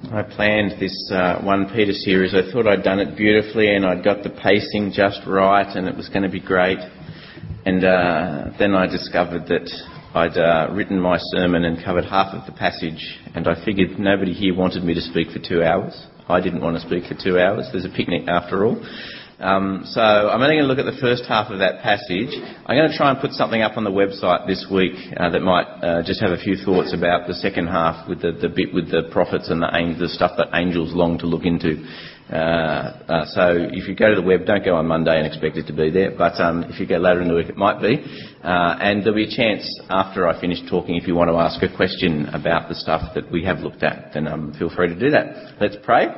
I planned this 1 Peter series. I thought I'd done it beautifully and I'd got the pacing just right and it was going to be great. And then I discovered that I'd written my sermon and covered half of the passage, and I figured nobody here wanted me to speak for 2 hours. I didn't want to speak for 2 hours. There's a picnic after all. So I'm only going to look at the first half of that passage. I'm going to try and put something up on the website this week that might just have a few thoughts about the second half with the bit with the prophets and the stuff that angels long to look into. So if you go to the web, don't go on Monday and expect it to be there, but if you go later in the week it might be. And there'll be a chance after I finish talking, if you want to ask a question about the stuff that we have looked at, then feel free to do that. Let's pray.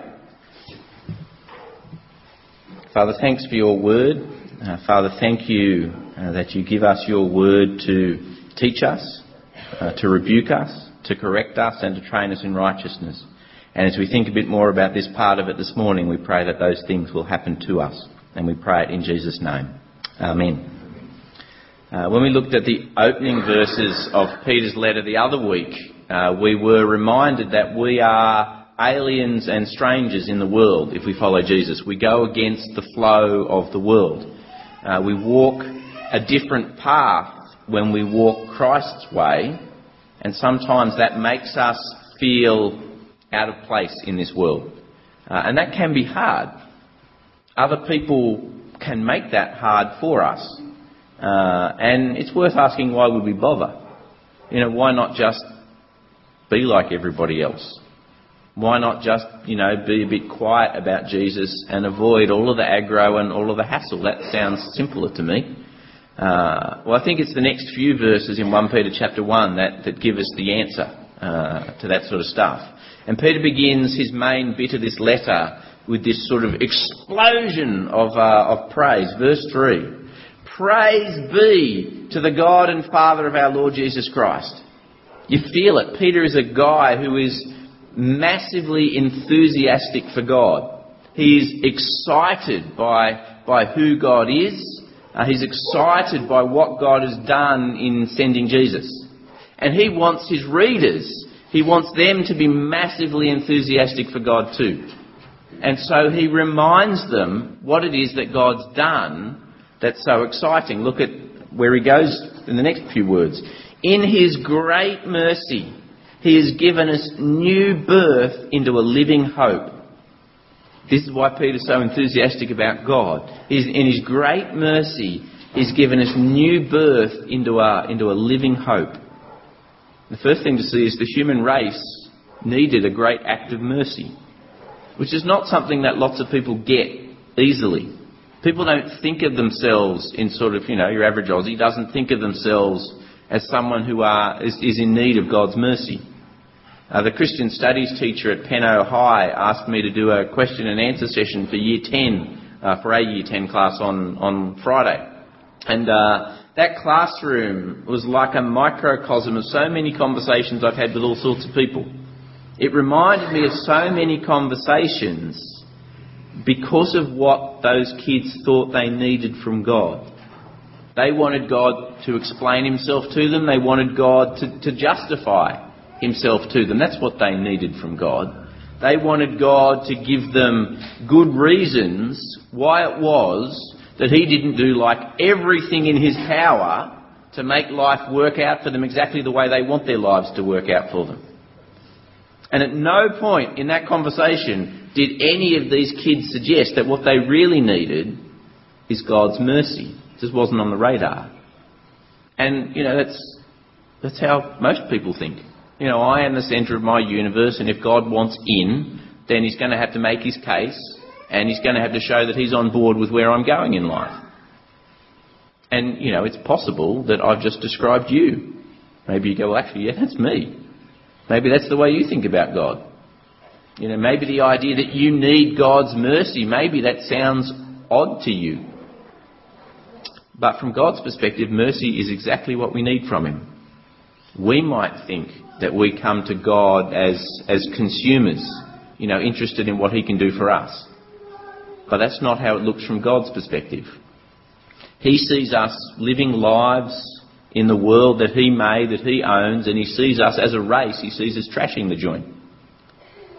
Father, thanks for your word. Father, thank you that you give us your word to teach us, to rebuke us, to correct us and to train us in righteousness. And as we think a bit more about this part of it this morning, we pray that those things will happen to us. And we pray it in Jesus' name. Amen. When we looked at the opening verses of Peter's letter the other week, we were reminded that we are aliens and strangers in the world if we follow Jesus. We go against the flow of the world. We walk a different path when we walk Christ's way, and sometimes that makes us feel out of place in this world. And that can be hard. Other people can make that hard for us. And it's worth asking, why would we bother? Why not just be like everybody else? Why not just, be a bit quiet about Jesus and avoid all of the aggro and all of the hassle? That sounds simpler to me. Well, I think it's the next few verses in 1 Peter chapter 1 that give us the answer to that sort of stuff. And Peter begins his main bit of this letter with this sort of explosion of praise. Verse 3. Praise be to the God and Father of our Lord Jesus Christ. You feel it. Peter is a guy who is massively enthusiastic for God. He is excited by who God is. He's excited by what God has done in sending Jesus. And he wants his readers, he wants them to be massively enthusiastic for God too. And so he reminds them what it is that God's done that's so exciting. Look at where he goes in the next few words. In his great mercy, he has given us new birth into a living hope. This is why Peter's so enthusiastic about God. In his great mercy, he's given us new birth into a living hope. The first thing to see is the human race needed a great act of mercy, which is not something that lots of people get easily. People don't think of themselves in sort of, your average Aussie doesn't think of themselves as someone who is in need of God's mercy. The Christian Studies teacher at Penno High asked me to do a question and answer session for Year 10, for a Year 10 class on Friday. And that classroom was like a microcosm of so many conversations I've had with all sorts of people. It reminded me of so many conversations because of what those kids thought they needed from God. They wanted God to explain himself to them. They wanted God to justify himself to them. That's what they needed from God. They wanted God to give them good reasons why it was that he didn't do like everything in his power to make life work out for them exactly the way they want their lives to work out for them. And at no point in that conversation did any of these kids suggest that what they really needed is God's mercy. It just wasn't on the radar. And, that's how most people think. I am the centre of my universe, and if God wants in, then he's going to have to make his case, and he's going to have to show that he's on board with where I'm going in life. And, it's possible that I've just described you. Maybe you go, well, actually, yeah, that's me. Maybe that's the way you think about God. Maybe the idea that you need God's mercy, maybe that sounds odd to you. But from God's perspective, mercy is exactly what we need from him. We might think that we come to God as consumers, interested in what he can do for us. But that's not how it looks from God's perspective. He sees us living lives in the world that he made, that he owns, and he sees us as a race. He sees us trashing the joint.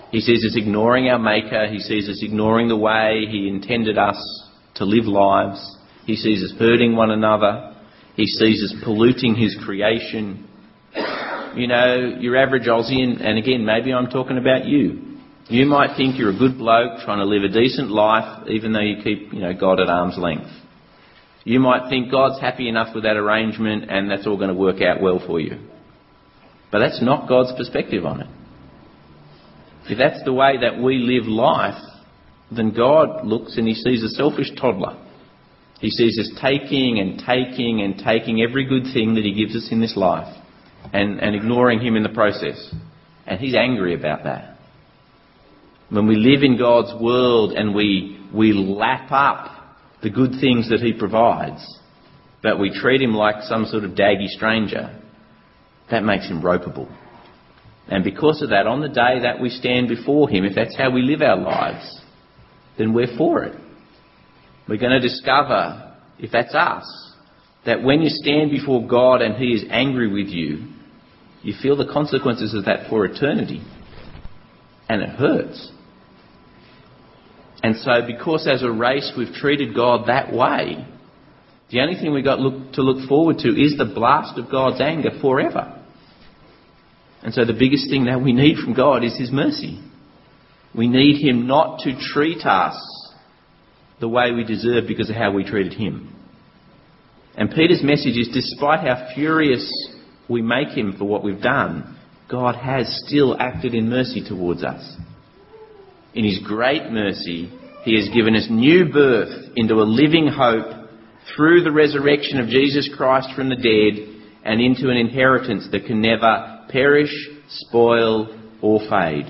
He sees us ignoring our Maker. He sees us ignoring the way He intended us to live lives. He sees us hurting one another. He sees us polluting His creation. You know, your average Aussie, and again, maybe I'm talking about you. You might think you're a good bloke trying to live a decent life, even though you keep, God at arm's length. You might think God's happy enough with that arrangement and that's all going to work out well for you. But that's not God's perspective on it. If that's the way that we live life, then God looks and He sees a selfish toddler. He sees us taking and taking and taking every good thing that He gives us in this life and ignoring Him in the process. And He's angry about that. When we live in God's world and we lap up the good things that He provides, but we treat Him like some sort of daggy stranger, that makes Him ropeable. And because of that, on the day that we stand before Him, if that's how we live our lives, then we're for it. We're going to discover, if that's us, that when you stand before God and He is angry with you, you feel the consequences of that for eternity. And it hurts. And so because as a race we've treated God that way, the only thing we've got to look forward to is the blast of God's anger forever. And so the biggest thing that we need from God is His mercy. We need Him not to treat us the way we deserve because of how we treated Him. And Peter's message is, despite how furious we make Him for what we've done, God has still acted in mercy towards us. In His great mercy, He has given us new birth into a living hope through the resurrection of Jesus Christ from the dead and into an inheritance that can never perish, spoil or fade.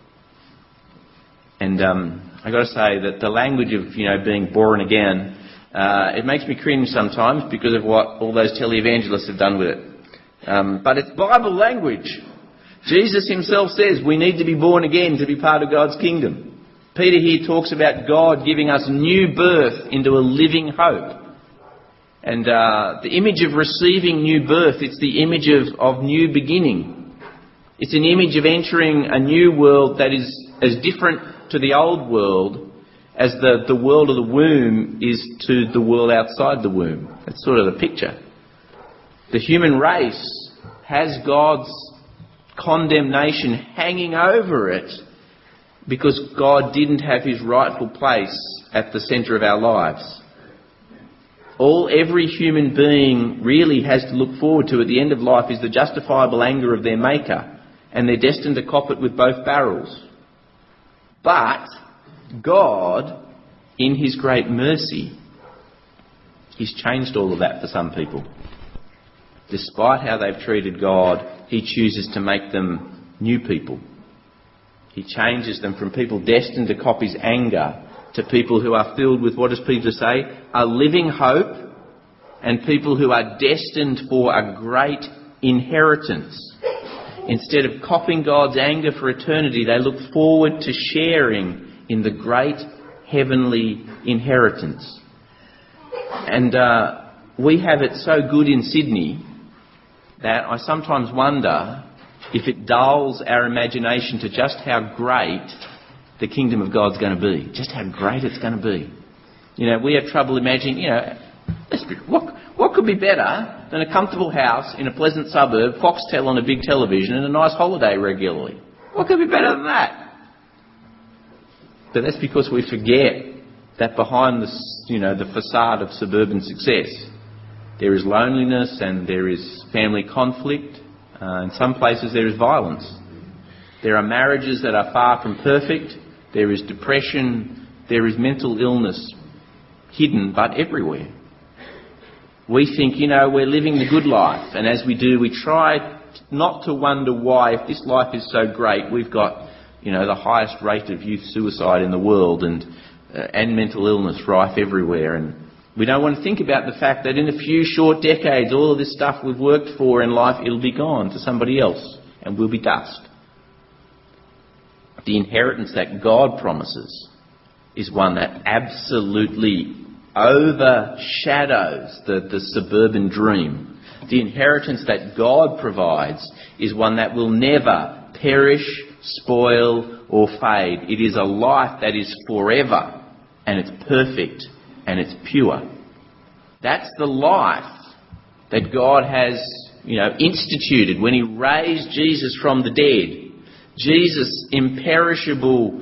And I've got to say that the language of being born again, it makes me cringe sometimes because of what all those televangelists have done with it. But it's Bible language. Jesus Himself says we need to be born again to be part of God's kingdom. Peter here talks about God giving us new birth into a living hope. And the image of receiving new birth, it's the image of new beginning. It's an image of entering a new world that is as different to the old world as the world of the womb is to the world outside the womb. That's sort of the picture. The human race has God's condemnation hanging over it because God didn't have His rightful place at the centre of our lives. Every human being really has to look forward to at the end of life is the justifiable anger of their Maker, and they're destined to cop it with both barrels. But God, in His great mercy, He's changed all of that for some people. Despite how they've treated God, He chooses to make them new people. He changes them from people destined to cop His anger to people who are filled with, what does Peter say? A living hope, and people who are destined for a great inheritance. Instead of copping God's anger for eternity, they look forward to sharing in the great heavenly inheritance. And we have it so good in Sydney that I sometimes wonder if it dulls our imagination to just how great the kingdom of God's going to be. Just how great it's going to be. We have trouble imagining, what could be better than a comfortable house in a pleasant suburb, Foxtel on a big television and a nice holiday regularly? What could be better than that? But that's because we forget that behind the facade of suburban success, there is loneliness and there is family conflict. In some places there is violence. There are marriages that are far from perfect. There is depression. There is mental illness hidden but everywhere. We think, we're living the good life. And as we do, we try not to wonder why, if this life is so great, we've got, the highest rate of youth suicide in the world and mental illness rife everywhere. And we don't want to think about the fact that in a few short decades, all of this stuff we've worked for in life, it'll be gone to somebody else and we'll be dust. The inheritance that God promises is one that absolutely overshadows the suburban dream. The inheritance that God provides is one that will never perish, spoil or fade. It is a life that is forever, and it's perfect and it's pure. That's the life that God has, instituted when he raised Jesus from the dead. Jesus' imperishable,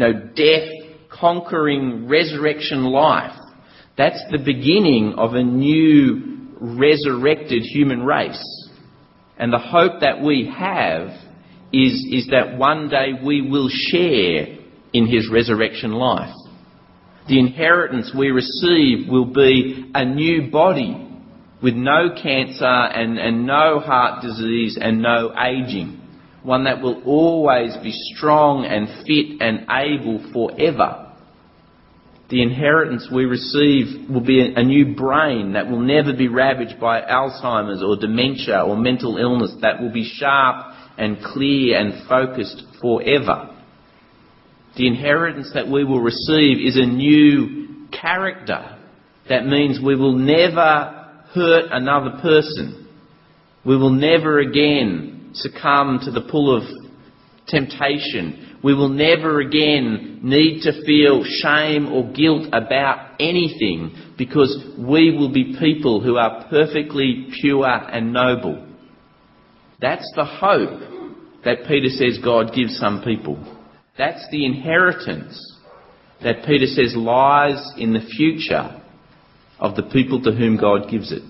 death-conquering resurrection life. That's the beginning of a new resurrected human race. And the hope that we have is that one day we will share in his resurrection life. The inheritance we receive will be a new body with no cancer and no heart disease and no ageing. One that will always be strong and fit and able forever. The inheritance we receive will be a new brain that will never be ravaged by Alzheimer's or dementia or mental illness, that will be sharp and clear and focused forever. The inheritance that we will receive is a new character. That means we will never hurt another person. We will never again succumb to the pull of temptation. We will never again need to feel shame or guilt about anything, because we will be people who are perfectly pure and noble. That's the hope that Peter says God gives some people. That's the inheritance that Peter says lies in the future of the people to whom God gives it.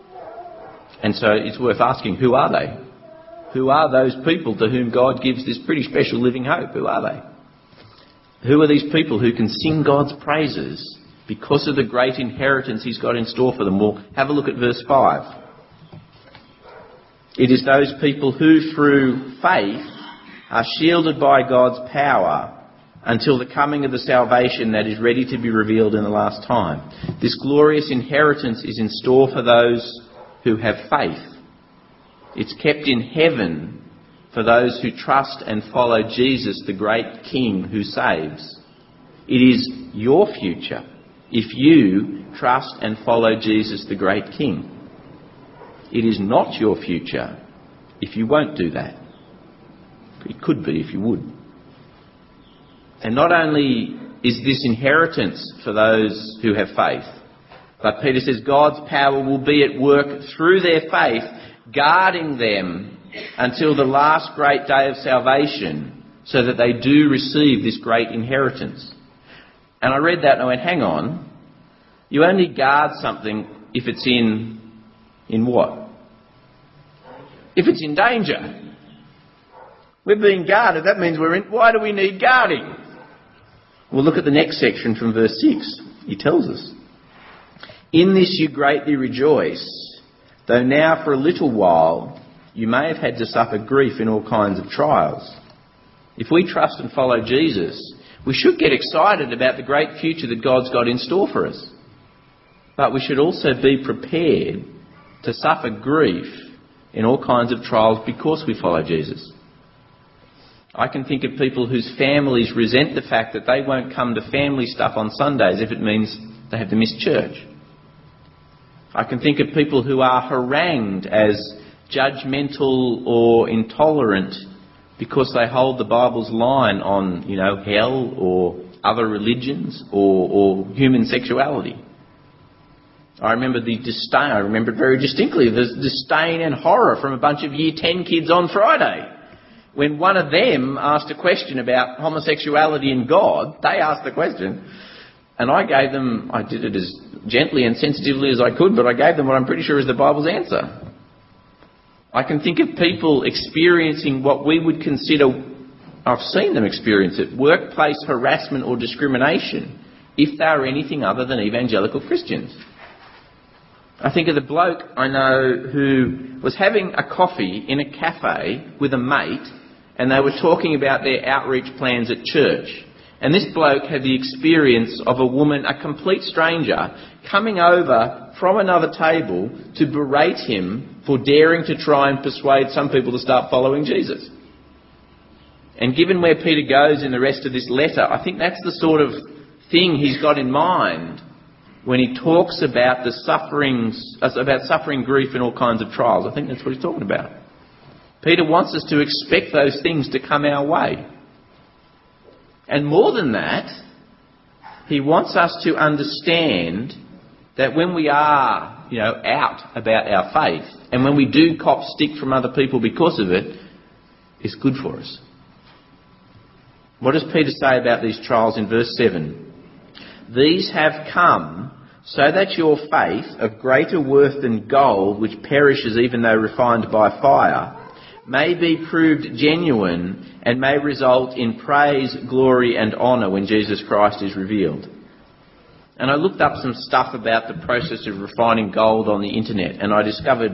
And so it's worth asking, who are they? Who are those people to whom God gives this pretty special living hope? Who are they? Who are these people who can sing God's praises because of the great inheritance he's got in store for them? Well, have a look at verse 5. It is those people who through faith are shielded by God's power until the coming of the salvation that is ready to be revealed in the last time. This glorious inheritance is in store for those who have faith. It's kept in heaven for those who trust and follow Jesus, the great King who saves. It is your future if you trust and follow Jesus, the great King. It is not your future if you won't do that. It could be if you would. And not only is this inheritance for those who have faith, but Peter says God's power will be at work through their faith, guarding them until the last great day of salvation, so that they do receive this great inheritance. And I read that and I went, hang on, you only guard something if it's in what? If it's in danger. We're being guarded, that means we're in. Why do we need guarding? Well, look at the next section from verse 6. He tells us, in this you greatly rejoice, though now for a little while you may have had to suffer grief in all kinds of trials. If we trust and follow Jesus, we should get excited about the great future that God's got in store for us. But we should also be prepared to suffer grief in all kinds of trials because we follow Jesus. I can think of people whose families resent the fact that they won't come to family stuff on Sundays if it means they have to miss church. I can think of people who are harangued as judgmental or intolerant because they hold the Bible's line on, hell or other religions or human sexuality. I remember I remember very distinctly the disdain and horror from a bunch of Year 10 kids on Friday. When one of them asked a question about homosexuality and God, they asked the question, and I did it as gently and sensitively as I could, but I gave them what I'm pretty sure is the Bible's answer. I can think of people experiencing what we would consider, I've seen them experience it, workplace harassment or discrimination, if they are anything other than evangelical Christians. I think of the bloke I know who was having a coffee in a cafe with a mate, and they were talking about their outreach plans at church. And this bloke had the experience of a woman, a complete stranger, coming over from another table to berate him for daring to try and persuade some people to start following Jesus. And given where Peter goes in the rest of this letter, I think that's the sort of thing he's got in mind when he talks about about suffering grief in all kinds of trials. I think that's what he's talking about. Peter wants us to expect those things to come our way. And more than that, he wants us to understand that when we are, out about our faith, and when we do cop stick from other people because of it, it's good for us. What does Peter say about these trials in verse 7? These have come so that your faith, of greater worth than gold, which perishes even though refined by fire, may be proved genuine and may result in praise, glory and honour when Jesus Christ is revealed. And I looked up some stuff about the process of refining gold on the internet, and I discovered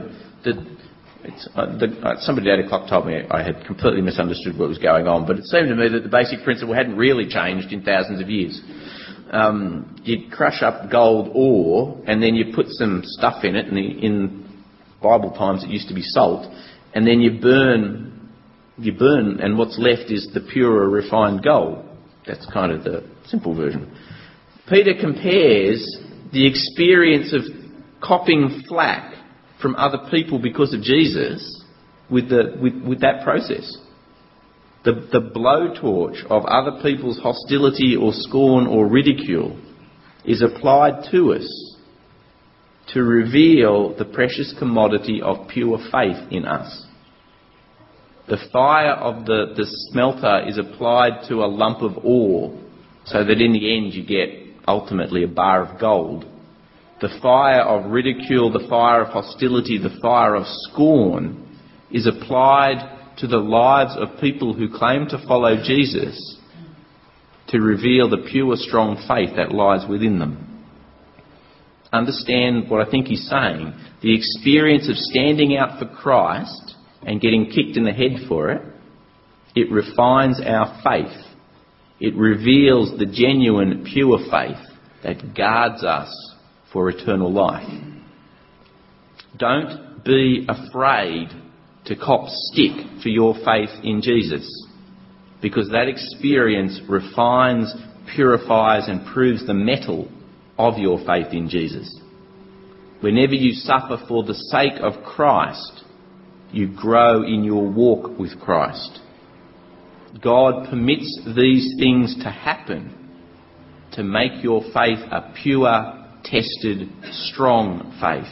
that somebody at 8 o'clock told me I had completely misunderstood what was going on, but it seemed to me that the basic principle hadn't really changed in thousands of years. You crush up gold ore, and then you put some stuff in it, and in Bible times it used to be salt, and then you burn, and what's left is the purer refined gold. That's kind of the simple version. Peter compares the experience of copping flack from other people because of Jesus with that process. The blowtorch of other people's hostility or scorn or ridicule is applied to us to reveal the precious commodity of pure faith in us. The fire of the smelter is applied to a lump of ore so that in the end you get ultimately a bar of gold. The fire of ridicule, the fire of hostility, the fire of scorn is applied to the lives of people who claim to follow Jesus to reveal the pure, strong faith that lies within them. Understand what I think he's saying. The experience of standing out for Christ and getting kicked in the head for it, it refines our faith. It reveals the genuine, pure faith that guards us for eternal life. Don't be afraid to cop stick for your faith in Jesus, because that experience refines, purifies and proves the metal of your faith in Jesus. Whenever you suffer for the sake of Christ, you grow in your walk with Christ. God permits these things to happen to make your faith a pure, tested, strong faith.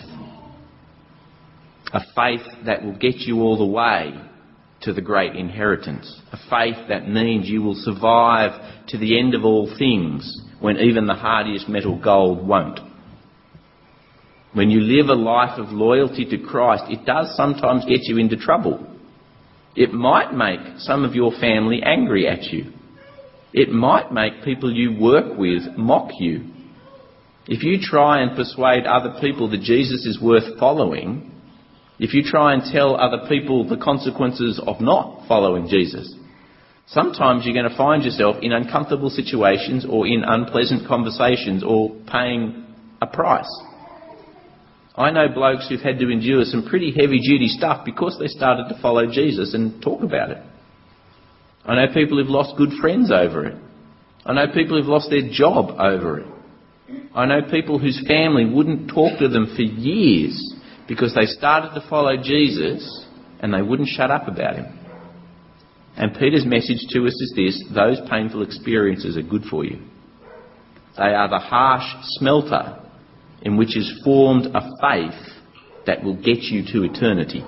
A faith that will get you all the way to the great inheritance. A faith that means you will survive to the end of all things when even the hardiest metal gold won't. When you live a life of loyalty to Christ, it does sometimes get you into trouble. It might make some of your family angry at you. It might make people you work with mock you. If you try and persuade other people that Jesus is worth following, if you try and tell other people the consequences of not following Jesus, sometimes you're going to find yourself in uncomfortable situations or in unpleasant conversations or paying a price. I know blokes who've had to endure some pretty heavy-duty stuff because they started to follow Jesus and talk about it. I know people who've lost good friends over it. I know people who've lost their job over it. I know people whose family wouldn't talk to them for years because they started to follow Jesus and they wouldn't shut up about him. And Peter's message to us is this: those painful experiences are good for you. They are the harsh smelter in which is formed a faith that will get you to eternity.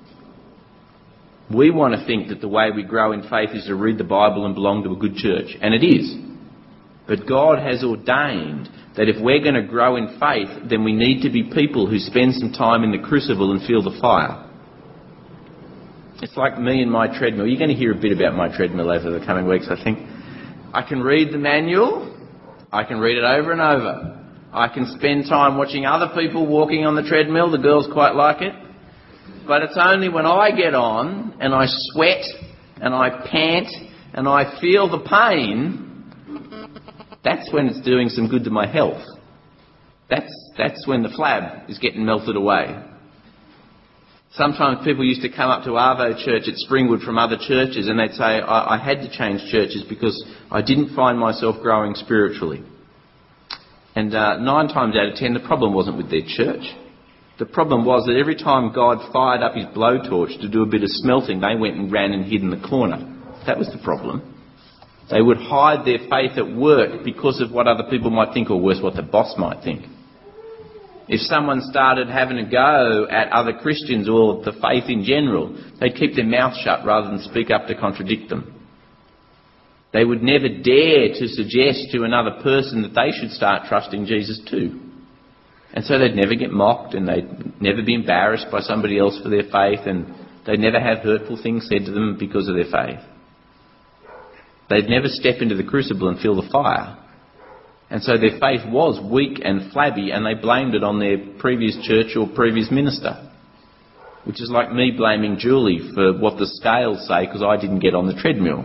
We want to think that the way we grow in faith is to read the Bible and belong to a good church, and it is. But God has ordained that if we're going to grow in faith, then we need to be people who spend some time in the crucible and feel the fire. It's like me and my treadmill. You're going to hear a bit about my treadmill over the coming weeks, I think. I can read the manual. I can read it over and over. I can spend time watching other people walking on the treadmill. The girls quite like it. But it's only when I get on and I sweat and I pant and I feel the pain, that's when it's doing some good to my health. That's when the flab is getting melted away. Sometimes people used to come up to Arvo Church at Springwood from other churches and they'd say, I had to change churches because I didn't find myself growing spiritually. And 9 times out of 10, the problem wasn't with their church. The problem was that every time God fired up his blowtorch to do a bit of smelting, they went and ran and hid in the corner. That was the problem. They would hide their faith at work because of what other people might think, or worse, what the boss might think. If someone started having a go at other Christians or the faith in general, they'd keep their mouth shut rather than speak up to contradict them. They would never dare to suggest to another person that they should start trusting Jesus too. And so they'd never get mocked, and they'd never be embarrassed by somebody else for their faith, and they'd never have hurtful things said to them because of their faith. They'd never step into the crucible and feel the fire. And so their faith was weak and flabby, and they blamed it on their previous church or previous minister. Which is like me blaming Julie for what the scales say because I didn't get on the treadmill.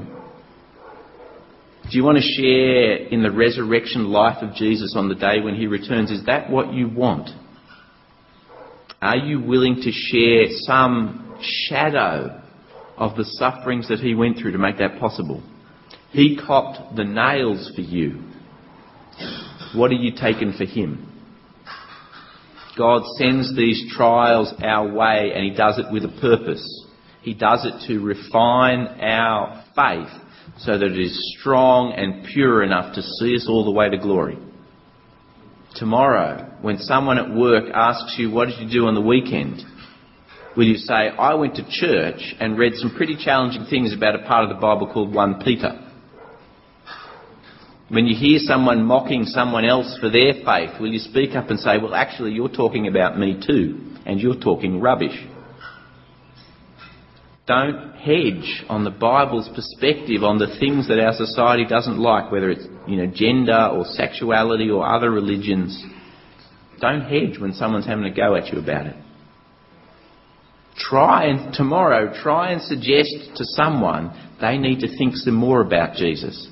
Do you want to share in the resurrection life of Jesus on the day when he returns? Is that what you want? Are you willing to share some shadow of the sufferings that he went through to make that possible? He copped the nails for you. What are you taking for him? God sends these trials our way, and he does it with a purpose. He does it to refine our faith so that it is strong and pure enough to see us all the way to glory. Tomorrow, when someone at work asks you, what did you do on the weekend? Will you say, I went to church and read some pretty challenging things about a part of the Bible called 1 Peter? When you hear someone mocking someone else for their faith, will you speak up and say, well, actually, you're talking about me too, and you're talking rubbish? Don't hedge on the Bible's perspective on the things that our society doesn't like, whether it's gender or sexuality or other religions. Don't hedge when someone's having a go at you about it. Try and suggest to someone they need to think some more about Jesus.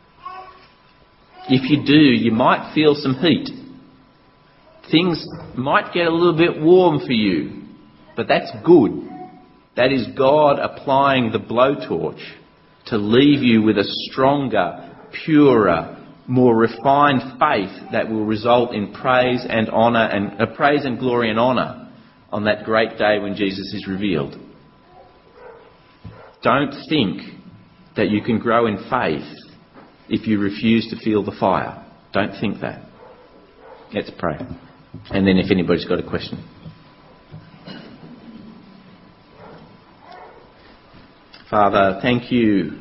If you do, you might feel some heat. Things might get a little bit warm for you, but that's good. That is God applying the blowtorch to leave you with a stronger, purer, more refined faith that will result in praise and honour and praise and glory and honour on that great day when Jesus is revealed. Don't think that you can grow in faith if you refuse to feel the fire. Don't think that. Let's pray. And then if anybody's got a question. Father, thank you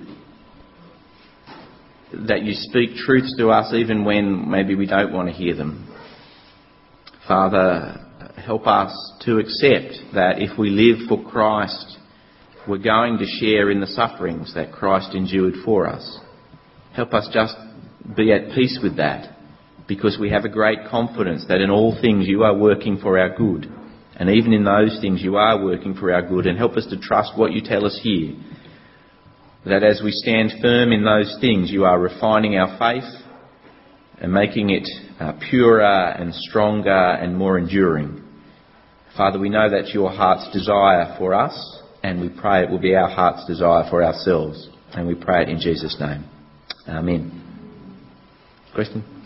that you speak truths to us even when maybe we don't want to hear them. Father, help us to accept that if we live for Christ, we're going to share in the sufferings that Christ endured for us. Help us just be at peace with that, because we have a great confidence that in all things you are working for our good. And even in those things you are working for our good. And help us to trust what you tell us here, that as we stand firm in those things, you are refining our faith and making it purer and stronger and more enduring. Father, we know that's your heart's desire for us, and we pray it will be our heart's desire for ourselves. And we pray it in Jesus' name. Amen. Question?